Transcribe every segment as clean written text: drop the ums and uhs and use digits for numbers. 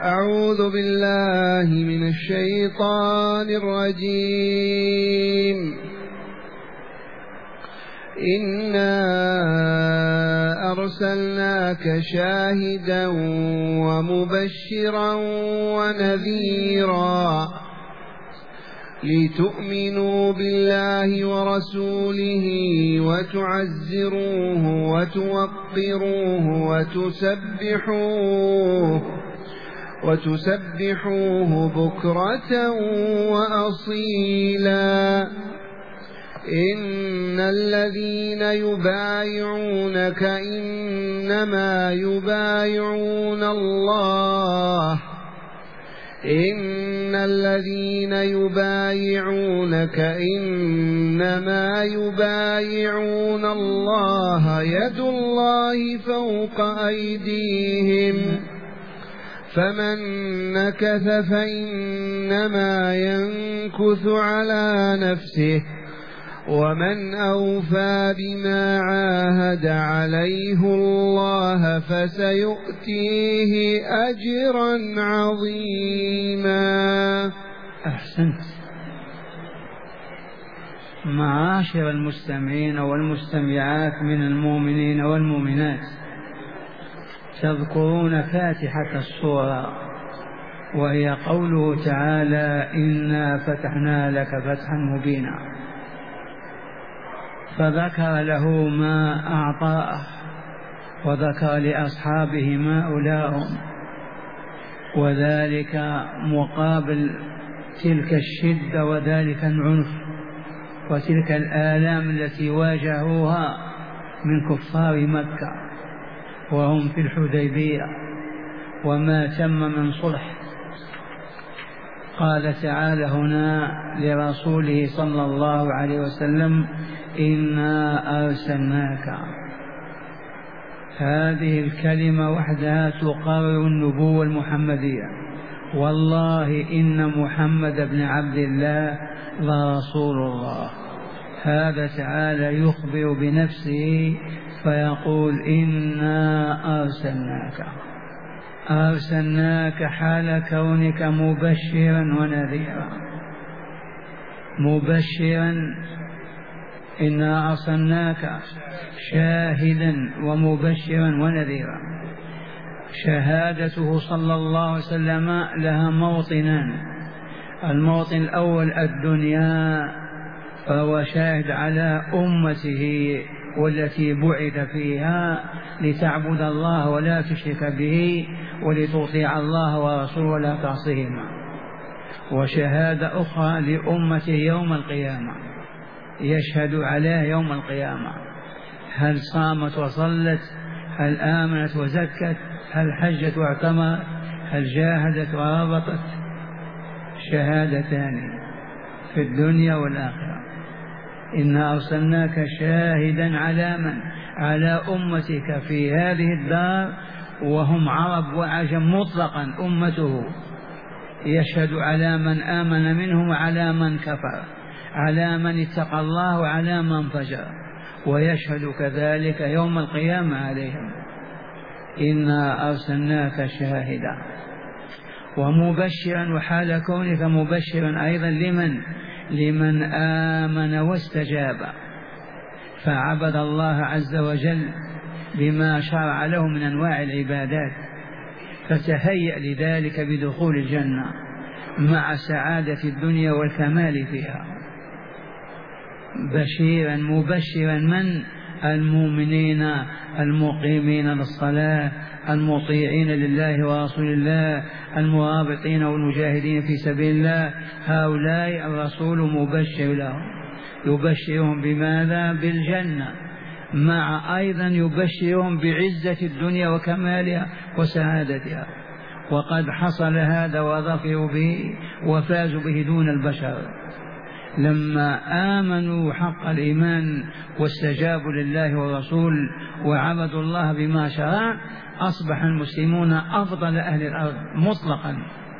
أعوذ بالله من الشيطان الرجيم. إنا أرسلناك شاهدا ومبشرا ونذيرا لتؤمنوا بالله ورسوله وتعزروه وتوقروه وتسبحوه بكرة وأصيلا. إن الذين يبايعونك إنما يبايعون الله يد الله فوق أيديهم فمن نكث فإنما ينكث على نفسه ومن أوفى بما عاهد عليه الله فسيؤتيه أجرا عظيما. أحسنت. معاشر المستمعين والمستمعات من المؤمنين والمؤمنات، تذكرون فاتحة السورة وهي قوله تعالى: إنا فتحنا لك فتحا مبينا، فذكر له ما أعطاه وذكر لأصحابه ما أولاهم، وذلك مقابل تلك الشدة وذلك العنف وتلك الآلام التي واجهوها من كفار مكة وهم في الحديبية وما تم من صلح. قال تعالى هنا لرسوله صلى الله عليه وسلم: إنا أرسلناك. هذه الكلمة وحدها تقرر النبوة المحمدية. والله إن محمد بن عبد الله لرسول الله. هذا تعالى يخبر بنفسه فيقول: إنا أرسلناك حال كونك مبشرا ونذيرا. مبشرا، إنا أرسلناك شاهدا ومبشرا ونذيرا. شهادته صلى الله عليه وسلم لها موطنان: الموطن الأول الدنيا، فهو شاهد على أمته والتي بعث فيها لتعبد الله ولا تشرك به ولتطيع الله ورسوله ولا تعصيهما. وشهادة أخرى لأمته يوم القيامة، يشهد عليه يوم القيامة: هل صامت وصلت؟ هل آمنت وزكت؟ هل حجت واعتمرت؟ هل جاهدت ورابطت؟ شهادتان في الدنيا والآخرة. إنا أرسلناك شاهدا على من؟ على أمتك في هذه الدار، وهم عرب وعجم مطلقا أمته. يشهد على من آمن منهم وعلى من كفر، على من اتقى الله وعلى من فجر، ويشهد كذلك يوم القيامة عليهم. إنا أرسلناك شاهدا ومبشرا، وحال كونك مبشرا أيضا لمن آمن واستجاب فعبد الله عز وجل بما شرع له من أنواع العبادات، فتهيأ لذلك بدخول الجنة مع سعادة الدنيا والكمال فيها. بشيرا مبشرا من؟ المؤمنين المقيمين للصلاة، المطيعين لله ورسول الله، المرابطين والمجاهدين في سبيل الله. هؤلاء الرسول مبشر لهم، يبشرهم بماذا؟ بالجنة، مع أيضا يبشرهم بعزة الدنيا وكمالها وسعادتها. وقد حصل هذا وظفروا به وفازوا به دون البشر لما آمنوا حق الإيمان واستجابوا لله والرسول وعبدوا الله بما شرع. أصبح المسلمون أفضل أهل الأرض مطلقا.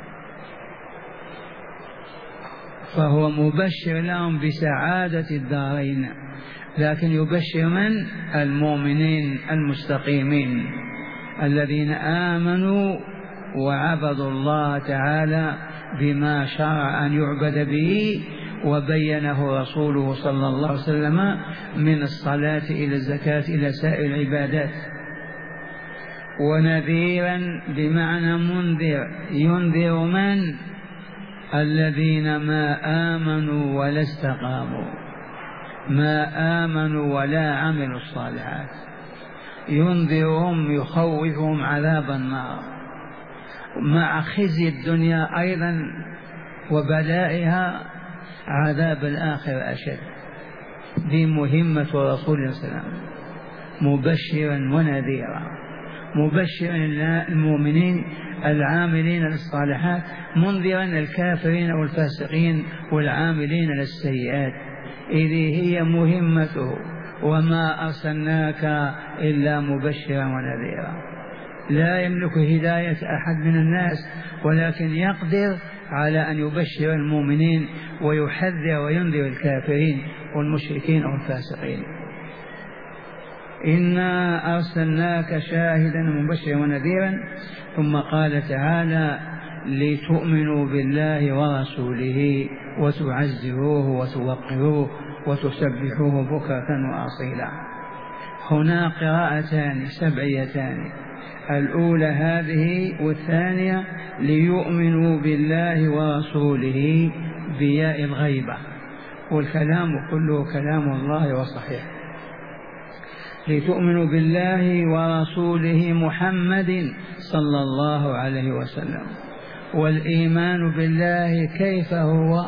فهو مبشر لهم بسعادة الدارين، لكن يبشر من؟ المؤمنين المستقيمين الذين آمنوا وعبدوا الله تعالى بما شرع أن يعبد به وبينه رسوله صلى الله عليه وسلم من الصلاة إلى الزكاة إلى سائر العبادات. ونذيرا بمعنى منذر، ينذر من؟ الذين ما آمنوا ولا استقاموا، ما آمنوا ولا عملوا الصالحات، ينذرهم يخوفهم عذاب النار مع خزي الدنيا أيضا وبلائها، عذاب الآخرة أشد. دي مهمة رسول الله صلى الله عليه وسلم، مبشرا ونذيرا، مبشرا المؤمنين العاملين للصالحات، منذرا الكافرين والفاسقين والعاملين للسيئات. إذ هي مهمته، وما أرسلناك إلا مبشرا ونذيرا. لا يملك هداية أحد من الناس، ولكن يقدر على أن يبشر المؤمنين ويحذر وينذر الكافرين والمشركين والفاسقين. إنا أرسلناك شاهدا مبشرا ونذيرا. ثم قال تعالى لتؤمنوا بالله ورسوله وتعزروه وتوقروه وتسبحوه بكرة وأصيلا. هنا قراءتان سبعيتان، الأولى هذه والثانية ليؤمنوا بالله ورسوله بياء الغيبة، والكلام كله كلام الله وصحيح. لتؤمنوا بالله ورسوله محمد صلى الله عليه وسلم. والإيمان بالله كيف هو؟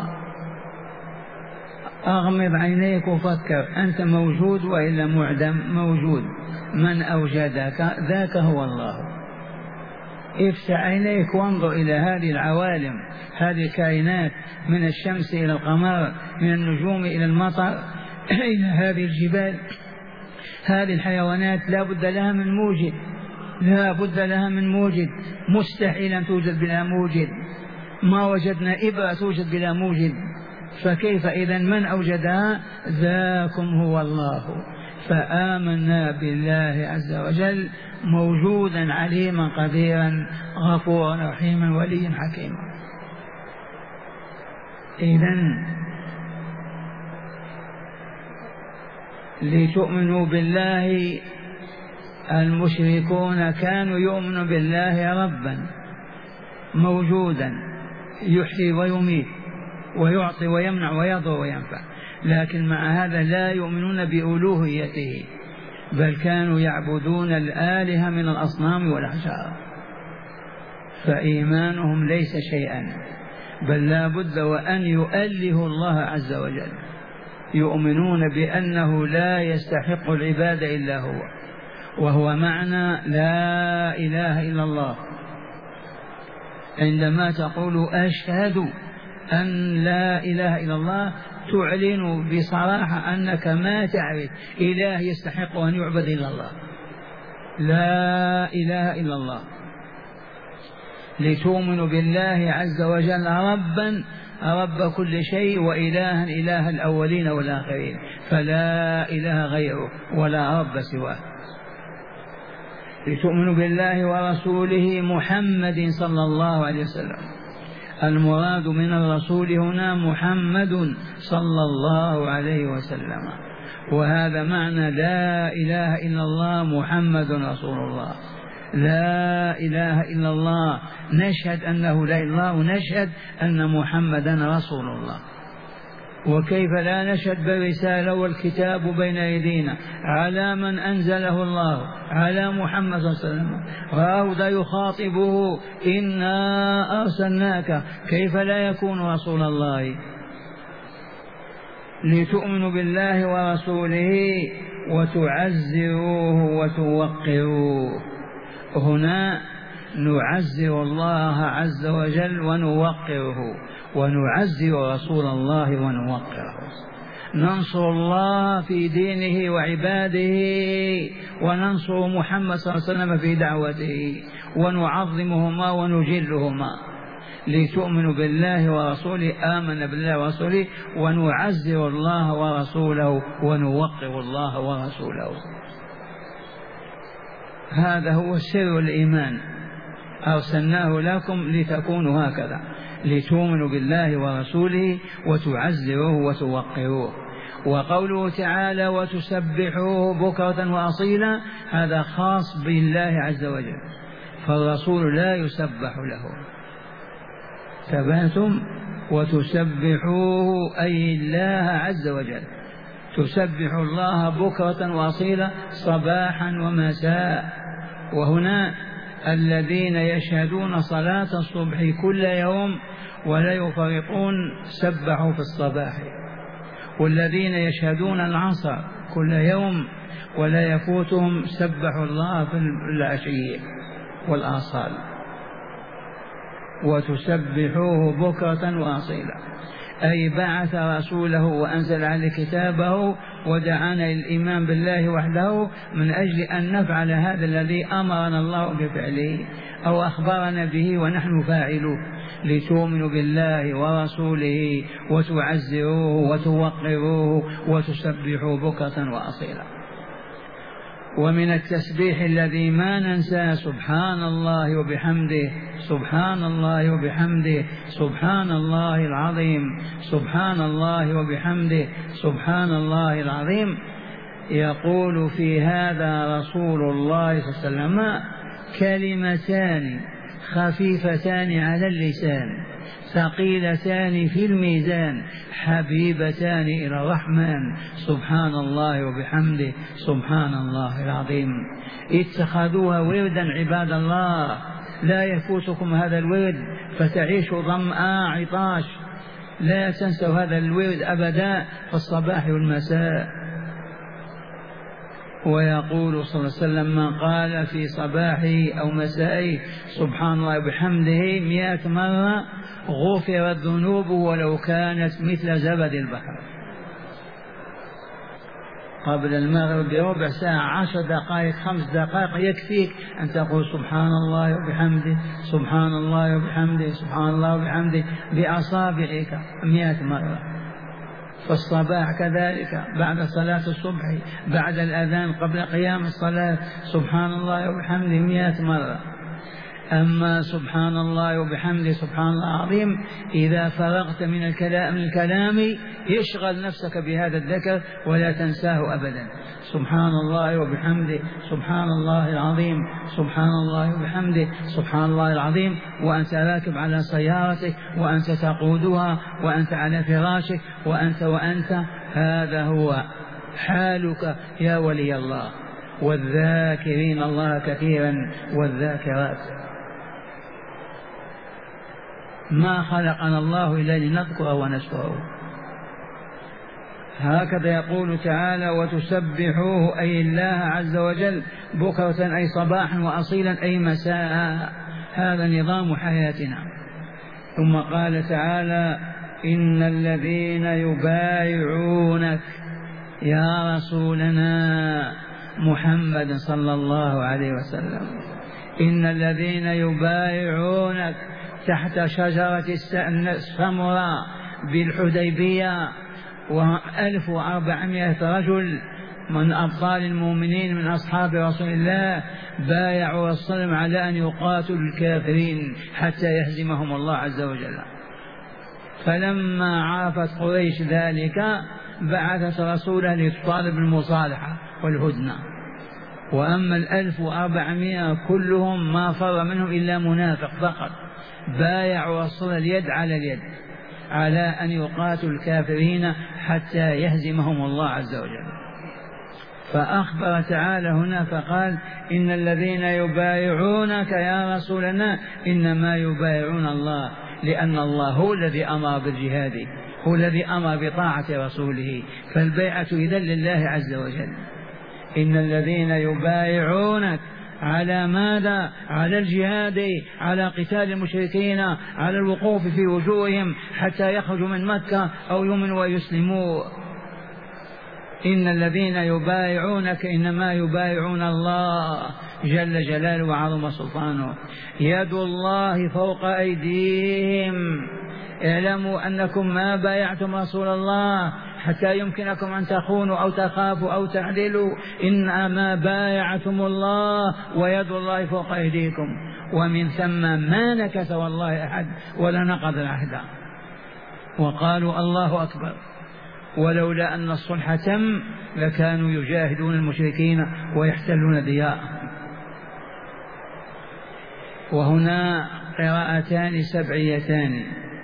أغمض عينيك وفكر، أنت موجود وإلا معدم؟ موجود. من أوجدك؟ ذاك هو الله. افتح عينيك وانظر إلى هذه العوالم، هذه الكائنات، من الشمس إلى القمر، من النجوم إلى المطر، إلى هذه الجبال، هذه الحيوانات لا بد لها من موجد، لا بد لها من موجد، مستحيل أن توجد بلا موجد. ما وجدنا إبرة توجد بلا موجد، فكيف إذن من أوجدها؟ ذاكم هو الله. فآمنا بالله عز وجل موجودا عليما قديرا غفورا رحيما وليا حكيما. إذن لتؤمنوا بالله، المشركون كانوا يؤمنوا بالله ربا موجودا يحيي ويميت ويعطي ويمنع ويضر وينفع، لكن مع هذا لا يؤمنون بألوهيته، بل كانوا يعبدون الآلهة من الأصنام والأحجار. فإيمانهم ليس شيئا، بل لا بد وأن يؤلهوا الله عز وجل. يؤمنون بأنه لا يستحق العبادة إلا هو، وهو معنى لا إله إلا الله. عندما تقول أشهد أن لا إله إلا الله، تعلن بصراحة أنك ما تعرف إله يستحق أن يعبد إلا الله. لا إله إلا الله. لتؤمنوا بالله عز وجل ربا، رب كل شيء، وإلها إله الأولين والآخرين، فلا إله غيره ولا رب سواه. لتؤمنوا بالله ورسوله محمد صلى الله عليه وسلم. المراد من الرسول هنا محمد صلى الله عليه وسلم، وهذا معنى لا إله إلا الله محمد رسول الله. لا إله إلا الله، نشهد أنه لا إله إلا الله، ونشهد أن محمدا رسول الله. وكيف لا نشهد بالرسالة والكتاب بين أيدينا على من أنزله الله، على محمد صلى الله عليه وسلم. هؤلاء يخاطبه إنا أرسلناك، كيف لا يكون رسول الله؟ لتؤمنوا بالله ورسوله وتعزروه وتوقروه. هنا نعزر الله عز وجل ونوقره، ونعزر رسول الله ونوقره. ننصر الله في دينه وعباده، وننصر محمد صلى الله عليه وسلم في دعوته، ونعظمهما ونجلهما. لتؤمنوا بالله ورسوله، آمن بالله ورسوله، ونعزر الله ورسوله ونوقر الله ورسوله. هذا هو سر الإيمان. أرسلناه لكم لتكونوا هكذا، لتؤمنوا بالله ورسوله وتعزروه وتوقروه. وقوله تعالى وتسبحوه بكرة وأصيلا هذا خاص بالله عز وجل، فالرسول لا يسبح له. تبهتم؟ وتسبحوه أي الله عز وجل، تسبح الله بكرة وأصيلا صباحا ومساء. وهنا الذين يشهدون صلاة الصبح كل يوم ولا يفرقون سبحوا في الصباح، والذين يشهدون العصر كل يوم ولا يفوتهم سبحوا الله في العشي والآصال. وتسبحوه بكرة وأصيلا أي بعث رسوله وأنزل عليه كتابه ودعانا للإيمان بالله وحده من أجل أن نفعل هذا الذي أمرنا الله بفعله أو أخبرنا به ونحن فاعلوه، لتؤمنوا بالله ورسوله وتعزروه وتوقروه وتسبحوه بكرة وأصيلا. ومن التسبيح الذي ما ننسى سبحان الله وبحمده، سبحان الله وبحمده، سبحان الله العظيم، سبحان الله وبحمده، سبحان الله العظيم. يقول في هذا رسول الله صلى الله عليه وسلم كلمتان خفيفتان على اللسان ثقيلتان في الميزان حبيبتان إلى الرحمن، سبحان الله وبحمده، سبحان الله العظيم. اتخذوها وردا عباد الله، لا يفوتكم هذا الورد فتعيشوا ظمآ عطاش، لا تنسوا هذا الورد أبدا في الصباح والمساء. ويقول صلى الله عليه وسلم من قال في صباحه أو مسائه سبحان الله وبحمده 100 مرة غفرت ذنوبه ولو كانت مثل زبد البحر. قبل المغرب بربع ساعة 10 دقائق 5 دقائق يكفيك أن تقول سبحان الله وبحمده، سبحان الله وبحمده، سبحان الله وبحمده بأصابعك 100 مرة. فالصباح كذلك بعد صلاة الصبح بعد الأذان قبل قيام الصلاة سبحان الله وبحمده 100 مرة. أما سبحان الله وبحمده سبحان الله العظيم إذا فرغت من الكلام يشغل نفسك بهذا الذكر ولا تنساه أبدا. سبحان الله وبحمده سبحان الله العظيم، سبحان الله وبحمده سبحان الله العظيم، وأنت راكب على سيارتك وأنت تقودها وأنت على فراشك وأنت هذا هو حالك يا ولي الله. والذاكرين الله كثيرا والذاكرات. ما خلقنا الله إلا لنذكره ونشكره. هكذا يقول تعالى وتسبحوه أي الله عز وجل بكرة أي صباحا وأصيلا أي مساء. هذا نظام حياتنا. ثم قال تعالى إن الذين يبايعونك يا رسولنا محمد صلى الله عليه وسلم، إن الذين يبايعونك تحت شجرة السمراء بالحديبية 1400 رجل من أبطال المؤمنين من أصحاب رسول الله بايعوا الصنم على أن يقاتلوا الكافرين حتى يهزمهم الله عز وجل. فلما عرفت قريش ذلك بعثت رسوله لتطالب المصالحة والهدنة. وأما 1400 كلهم ما فر منهم إلا منافق فقط، بايعوا الرسول اليد على اليد على أن يقاتلوا الكافرين حتى يهزمهم الله عز وجل. فأخبر تعالى هنا فقال إن الذين يبايعونك يا رسولنا إنما يبايعون الله، لأن الله هو الذي أمر بالجهاد، هو الذي أمر بطاعة رسوله، فالبيعة إذن لله عز وجل. إن الذين يبايعونك على ماذا؟ على الجهاد، على قتال المشركين، على الوقوف في وجوههم حتى يخرجوا من مكة أو يؤمنوا ويسلموا. إن الذين يبايعونك إنما يبايعون الله جل جلاله وعظم سلطانه. يد الله فوق أيديهم. اعلموا أنكم ما بايعتم رسول الله حتى يمكنكم أن تخونوا أو تخافوا أو تعدلوا، إنما بايعتم الله ويد الله فوق أيديكم. ومن ثم ما نكث والله أحد ولا نقض العهد، وقالوا الله أكبر. ولولا أن الصلح تم لكانوا يجاهدون المشركين ويحتلون ديارهم. وهنا قراءتان سبعيتان: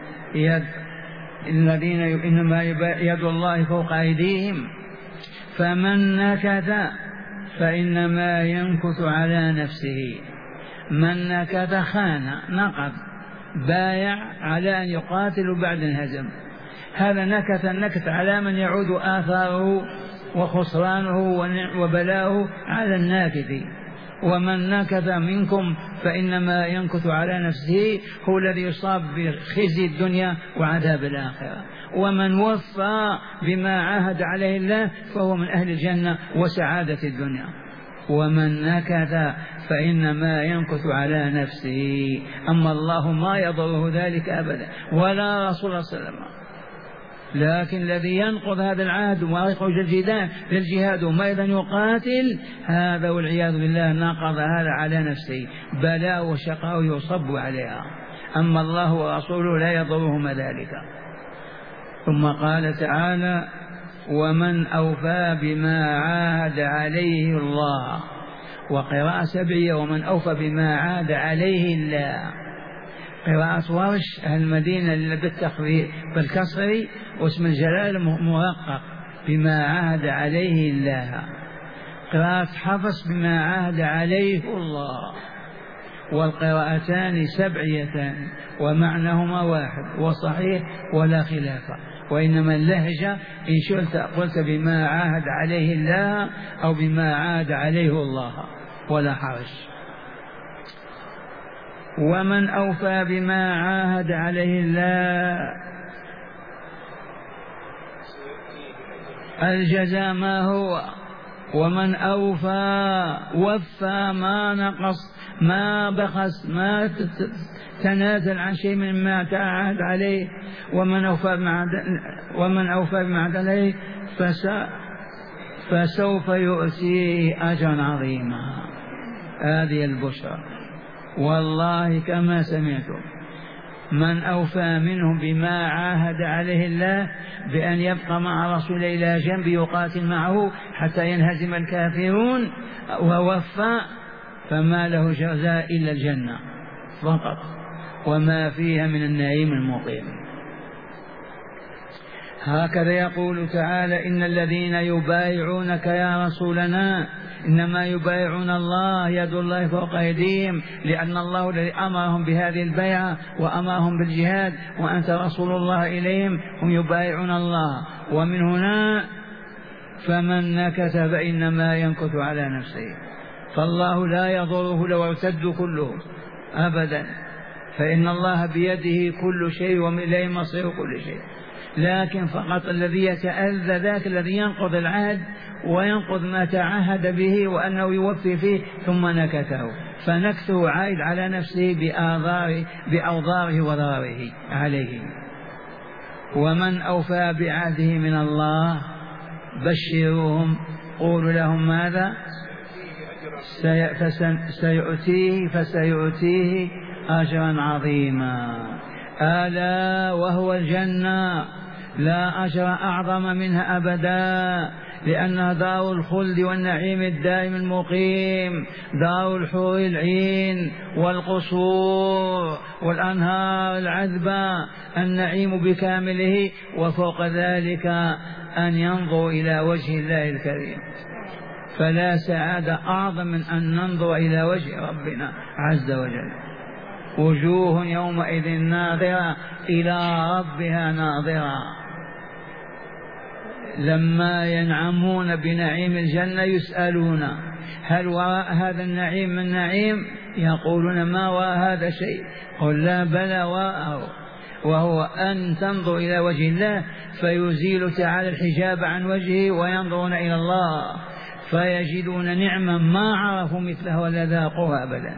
الذين إنما يد الله فوق أيديهم، فمن نكث فإنما ينكث على نفسه. من نكث خان، نقض، بايع على أن يقاتل بعد انهزم، هذا نكث. النكث على من يعود آثاره وخسرانه وبلاؤه على الناكث. ومن نكث منكم فإنما ينكث على نفسه، هو الذي يصاب بخزي الدنيا وعذاب الآخرة. ومن وفى بما عاهد عليه الله فهو من أهل الجنة وسعادة الدنيا. ومن نكث فإنما ينكث على نفسه، أما الله ما يضره ذلك أبدا ولا رسول الله صلى الله عليه وسلم. لكن الذي ينقض هذا العهد ويخرج للجهاد وما أيضا يقاتل، هذا والعياذ بالله نقض هذا على نفسه، بلاء وشقاء يصب عليها. أما الله ورسوله لا يضرهم ذلك. ثم قال تعالى: ومن أوفى بما عاهد عليه الله. وقراءة سبعية: ومن أوفى بما عاهد عليه الله. قراءة ورش أهل المدينة بالتخفيف بالكسر، واسم الجلال مرقق: بما عاهد عليه الله. قراءة حفص: بما عاهد عليه الله. والقراءتان سبعيتان ومعناهما واحد وصحيح ولا خلاف، وإنما اللهجة إن شئت قلت بما عاهد عليه الله أو بما عاهد عليه الله ولا حرج. ومن أوفى بما عاهد عليه الله، الجزاء ما هو؟ ومن أوفى وفى، ما نقص ما بخس ما تنازل عن شيء مما تعاهد عليه. ومن أوفى بما عاهد عليه فسوف يؤتيه أجرا عظيما. هذه البشرى والله كما سمعتم. من أوفى منهم بما عاهد عليه الله بأن يبقى مع رسول إلى جنب يقاتل معه حتى ينهزم الكافرون ووفى، فما له جزاء إلا الجنة فقط وما فيها من النعيم المقيم. هكذا يقول تعالى: إن الذين يبايعونك يا رسولنا إنما يبايعون الله، يد الله فوق أيديهم، لأن الله الذي أمرهم بهذه البيعة وأمرهم بالجهاد، وأنت رسول الله إليهم، هم يبايعون الله. ومن هنا فمن نكث فإنما ينكث على نفسه، فالله لا يضره لو ارتد كله أبدا، فإن الله بيده كل شيء وإليه مصير كل شيء. لكن فقط الذي يتأذى ذاك الذي ينقض العهد وينقض ما تعهد به وأنه يوفي فيه ثم نكثه، فنكثه عائد على نفسه بأوضاره وضرره عليه. ومن أوفى بعهده من الله بشروهم، قولوا لهم ماذا؟ فسيؤتيه أجرا عظيما. ألا وهو الجنة، لا أجر أعظم منها أبدا، لأنها دار الخلد والنعيم الدائم المقيم، دار الحور العين والقصور والأنهار العذبة، النعيم بكامله، وفوق ذلك أن ينظر إلى وجه الله الكريم. فلا سعادة أعظم من أن ننظر إلى وجه ربنا عز وجل. وجوه يومئذ ناظرة إلى ربها ناظرة. لما ينعمون بنعيم الجنة يسألون: هل وراء هذا النعيم من نعيم؟ يقولون: ما وراء هذا شيء. قل لا، بلى وراءه، وهو أن تنظر إلى وجه الله فيزيل تعالى الحجاب عن وجهه وينظرون إلى الله فيجدون نعمة ما عرفوا مثلها ولا ذاقوها أبدا.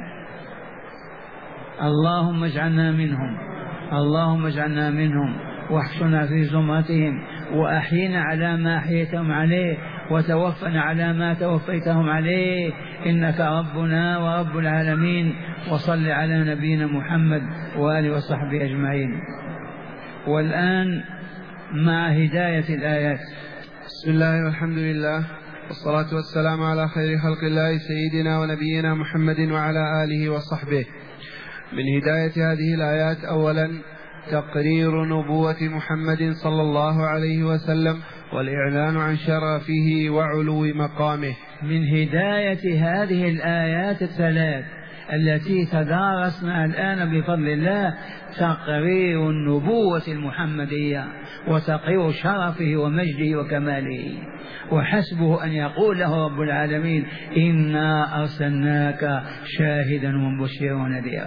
اللهم اجعلنا منهم، اللهم اجعلنا منهم، واحشنا في زمرتهم، وأحينا على ما أحييتهم عليه، وتوفنا على ما توفيتهم عليه، إنك ربنا ورب العالمين. وصل على نبينا محمد وآله وصحبه أجمعين. والآن مع هداية الآيات. بسم الله والحمد لله والصلاة والسلام على خير خلق الله سيدنا ونبينا محمد وعلى آله وصحبه. من هداية هذه الآيات أولا تقرير نبوة محمد صلى الله عليه وسلم والإعلان عن شرفه وعلو مقامه. من هداية هذه الآيات الثلاث التي تدارسنا الآن بفضل الله تقرير النبوة المحمدية وتقرير شرفه ومجده وكماله، وحسبه أن يقول له رب العالمين إنا أرسلناك شاهدا ومبشرا ونذيرا.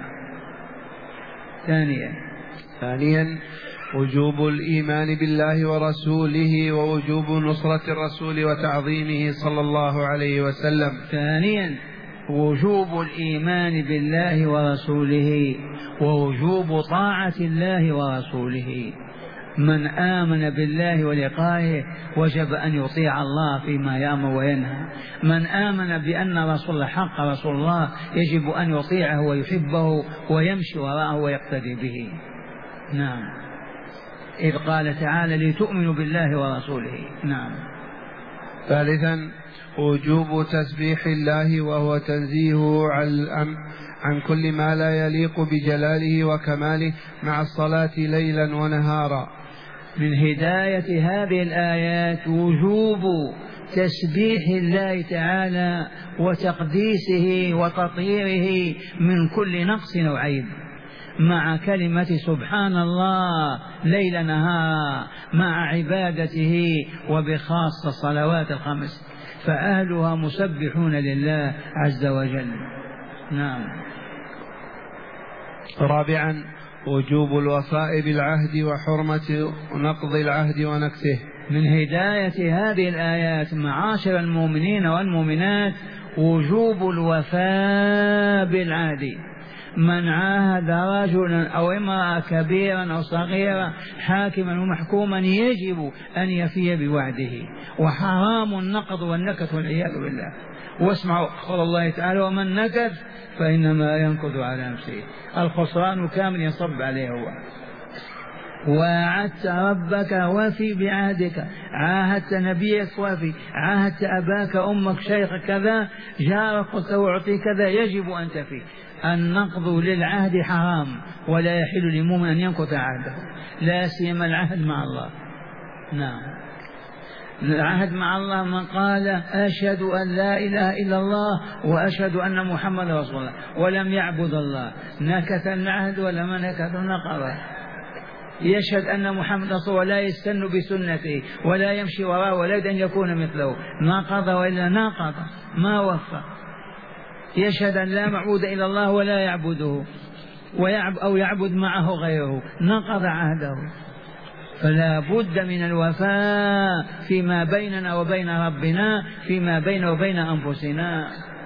ثانيا وجوب الإيمان بالله ورسوله ووجوب نصرة الرسول وتعظيمه صلى الله عليه وسلم. ثانيا وجوب الإيمان بالله ورسوله ووجوب طاعة الله ورسوله. من آمن بالله ولقائه وجب أن يطيع الله فيما يأمر وينهى. من آمن بأن رسول الحق رسول الله يجب أن يطيعه ويحبه ويمشي وراءه ويقتدي به. نعم، إذ قال تعالى لتؤمنوا بالله ورسوله. نعم. ثالثا وجوب تسبيح الله وهو تنزيهه عن كل ما لا يليق بجلاله وكماله مع الصلاة ليلا ونهارا. من هداية هذه الآيات وجوب تسبيح الله تعالى وتقديسه وتطهيره من كل نقص أو عيب مع كلمة سبحان الله ليل نهار مع عبادته وبخاصة الصلوات الخمس، فأهلها مسبحون لله عز وجل. نعم. رابعا وجوب الوفاء بالعهد وحرمة نقض العهد ونكثه. من هداية هذه الآيات معاشر المؤمنين والمؤمنات وجوب الوفاء بالعهد. من عاهد رجلا أو امرأة كبيرا أو صغيرا حاكما ومحكوما يجب أن يفي بوعده، وحرام النقض والنكث والعياذ بالله. واسمعوا قول الله تعالى ومن نكث فإنما ينكث على نفسه، الخسران كامل ينصب عليه هو. وعدت ربك وفي بعهدك، عاهدت نبيك وفي، عاهدت أباك أمك شيخك كذا جارك قلت أعطي كذا، يجب أن تفي. النقض للعهد حرام ولا يحل لمؤمن أن ينقض عهده، لا سيما العهد مع الله. نعم. العهد مع الله من قال أشهد أن لا إله إلا الله وأشهد أن محمد رسول الله ولم يعبد الله نكث العهد ولا ما نكث نقض. يشهد أن محمد رسول الله لا يستن بسنته ولا يمشي وراءه ولا يريد أن يكون مثله، نقض وإلا ناقض ما وفى. يشهد أن لا معبود إلا الله ولا يعبده أو يعبد معه غيره، نقض عهده. فلا بد من الوفاء فيما بيننا وبين ربنا، فيما بيننا وبين أنفسنا.